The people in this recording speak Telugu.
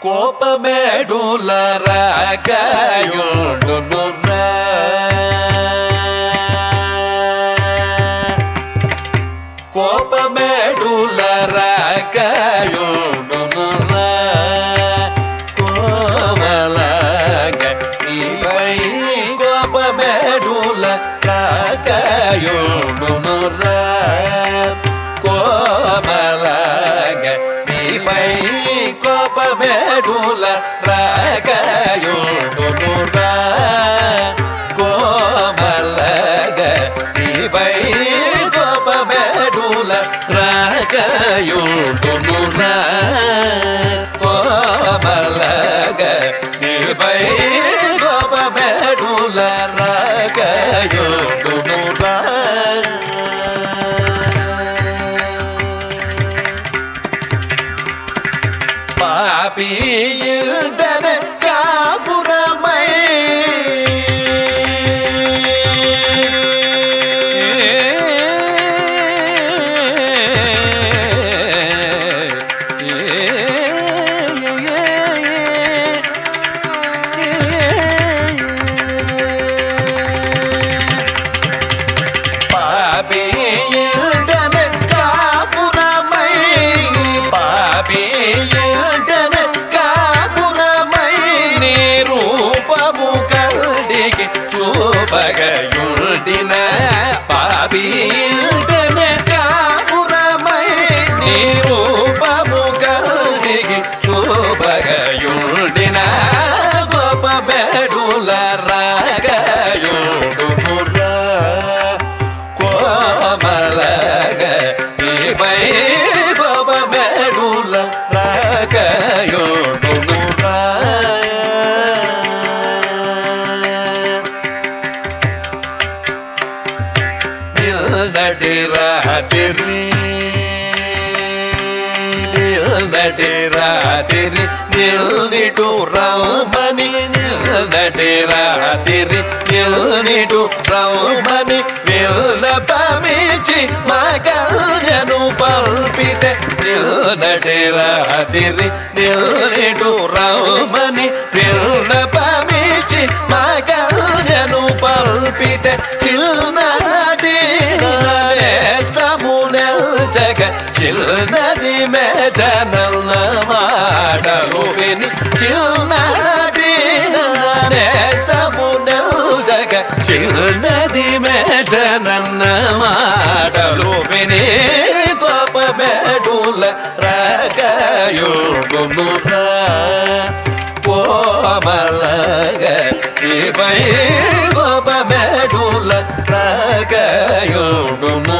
కోపమేడుల రాగయుడునురా కోపమేడుల రాగయుడునురా కోమలగ నీపై కోపమేడుల రాగయుడునురా కోమలగ నీపై కోపమేడుల రాగయుడునురా కోమలగ నీపై కోపమేడుల రాగయుడునురా కోమలగ నీపై కోపమేడుల రాగయుడునురా పాపియుడన కాపురమై పాపియుడన కాపురమై పాపియుడన కాపురమై నీ రూపము కల్డికి చూపగయుడిన పాపియుడన కాపురమై నీ రూపము కల్డికి చూపగయుడిన గోపమేడుల రాగయుడునురా కోమలగ నీపై కోపమేడుల రాగయుడునురా నిల్నటి రాత్రి నిల్నటి రాత్రి నిల్నిటు రమణి నిల్నటి రాత్రి నిల్నిటు రమణి విల్నపమిచి మగల్యను పల్పితే నిల్నటి రాత్రి నిల్నిటు రమణి విల్నపమిచి మగల్యను పల్పితే చిల్నటి నేస్తమునెల్చగ చిల్నది మేజనల్ల మాటలు విని చిల్నటి నేస్తమునెల్చగ చిల్నది మేజనల్ల మాటలు విని కోపమేడుల రాగయుడునురా కోమలగ నీపై కోపమేడుల రాగయుడునురా